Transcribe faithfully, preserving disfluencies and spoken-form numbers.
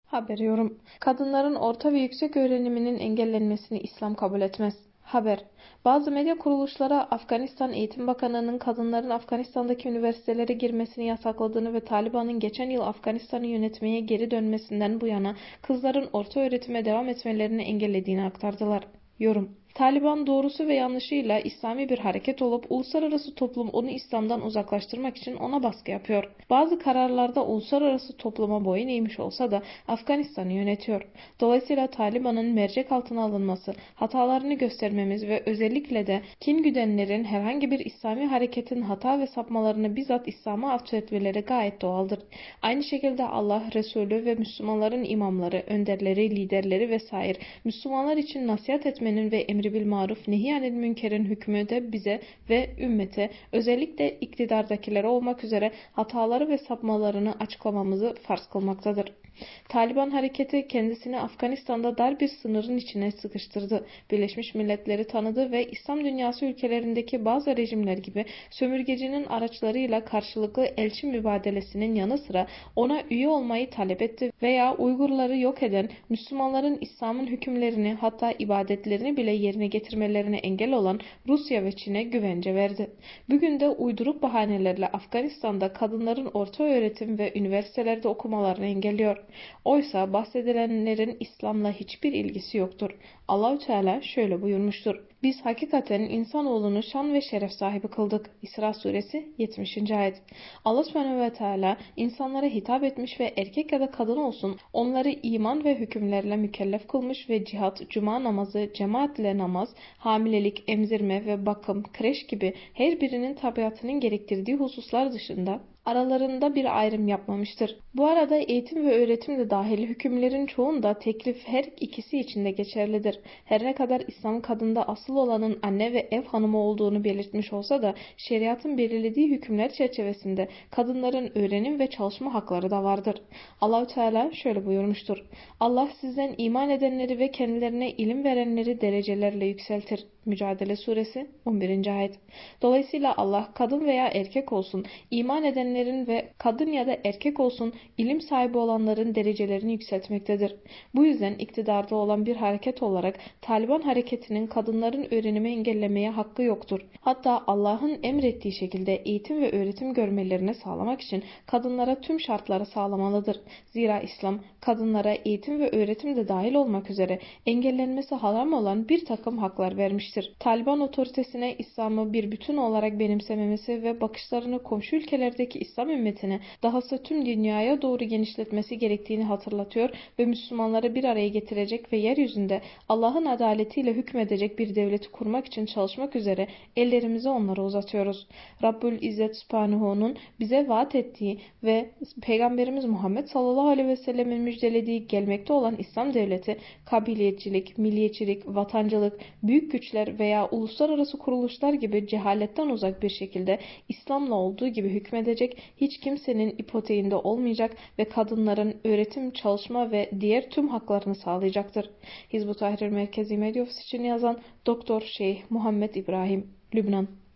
Haber yorum. Kadınların orta ve yüksek öğreniminin engellenmesini İslam kabul etmez. Haber. Bazı medya kuruluşları Afganistan Eğitim Bakanı'nın kadınların Afganistan'daki üniversitelere girmesini yasakladığını ve Taliban'ın geçen yıl Afganistan'ı yönetmeye geri dönmesinden bu yana kızların orta öğretime devam etmelerini engellediğini aktardılar. Yorum. Taliban doğrusu ve yanlışıyla İslami bir hareket olup uluslararası toplum onu İslam'dan uzaklaştırmak için ona baskı yapıyor. Bazı kararlarda uluslararası topluma boyun eğmiş olsa da Afganistan'ı yönetiyor. Dolayısıyla Taliban'ın mercek altına alınması, hatalarını göstermemiz ve özellikle de kin güdenlerin herhangi bir İslami hareketin hata ve sapmalarını bizzat İslam'a atfetmeleri gayet doğaldır. Aynı şekilde Allah, Resulü ve Müslümanların imamları, önderleri, liderleri vesaire Müslümanlar için nasihat etmenin ve emri bil maruf nehyanil münkerin hükmü de bize ve ümmete, özellikle iktidardakilere olmak üzere hataları ve sapmalarını açıklamamızı farz kılmaktadır. Taliban hareketi kendisini Afganistan'da dar bir sınırın içine sıkıştırdı. Birleşmiş Milletleri tanıdı ve İslam dünyası ülkelerindeki bazı rejimler gibi sömürgecinin araçlarıyla karşılıklı elçi mübadelesinin yanı sıra ona üye olmayı talep etti veya Uygurları yok eden, Müslümanların İslam'ın hükümlerini hatta ibadetlerini bile yerine getirmelerine engel olan Rusya ve Çin'e güvence verdi. Bugün de uyduruk bahanelerle Afganistan'da kadınların orta öğretim ve üniversitelerde okumalarını engelliyor. Oysa bahsedilenlerin İslam'la hiçbir ilgisi yoktur. Allahü Teala şöyle buyurmuştur. Biz hakikaten insanoğlunu şan ve şeref sahibi kıldık. İsra suresi yetmişinci ayet. Allah Subhanahu ve Teala insanlara hitap etmiş ve erkek ya da kadın olsun onları iman ve hükümlerle mükellef kılmış ve cihat, cuma namazı, cemaatle namaz, hamilelik, emzirme ve bakım, kreş gibi her birinin tabiatının gerektirdiği hususlar dışında aralarında bir ayrım yapmamıştır. Bu arada eğitim ve öğretim de dahil hükümlerin çoğunda teklif her ikisi için de geçerlidir. Her ne kadar İslam kadında asıl olanın anne ve ev hanımı olduğunu belirtmiş olsa da şeriatın belirlediği hükümler çerçevesinde kadınların öğrenim ve çalışma hakları da vardır. Allahü Teala şöyle buyurmuştur. Allah sizden iman edenleri ve kendilerine ilim verenleri derecelerle yükseltir. Mücadele suresi on birinci ayet. Dolayısıyla Allah kadın veya erkek olsun iman edenlerin ve kadın ya da erkek olsun ilim sahibi olanların derecelerini yükseltmektedir. Bu yüzden iktidarda olan bir hareket olarak Taliban hareketinin kadınların öğrenimi engellemeye hakkı yoktur. Hatta Allah'ın emrettiği şekilde eğitim ve öğretim görmelerini sağlamak için kadınlara tüm şartları sağlamalıdır. Zira İslam kadınlara eğitim ve öğretim de dahil olmak üzere engellenmesi haram olan bir takım haklar vermiştir. Taliban otoritesine İslam'ı bir bütün olarak benimsememesi ve bakışlarını komşu ülkelerdeki İslam ümmetine, dahası tüm dünyaya doğru genişletmesi gerektiğini hatırlatıyor ve Müslümanları bir araya getirecek ve yeryüzünde Allah'ın adaletiyle hükmedecek bir devleti kurmak için çalışmak üzere ellerimizi onlara uzatıyoruz. Rabbül İzzet Sübhanehu'nun bize vaat ettiği ve Peygamberimiz Muhammed sallallahu aleyhi ve sellemin müjdelediği gelmekte olan İslam devleti, kabiliyetçilik, milliyetçilik, vatancılık, büyük güçler veya uluslararası kuruluşlar gibi cehaletten uzak bir şekilde İslam'la olduğu gibi hükmedecek, hiç kimsenin ipoteğinde olmayacak ve kadınların öğretim, çalışma ve diğer tüm haklarını sağlayacaktır. Hizb-ut Tahrir Merkezi Medya Ofisi için yazan Doktor Şeyh Muhammed İbrahim, Lübnan.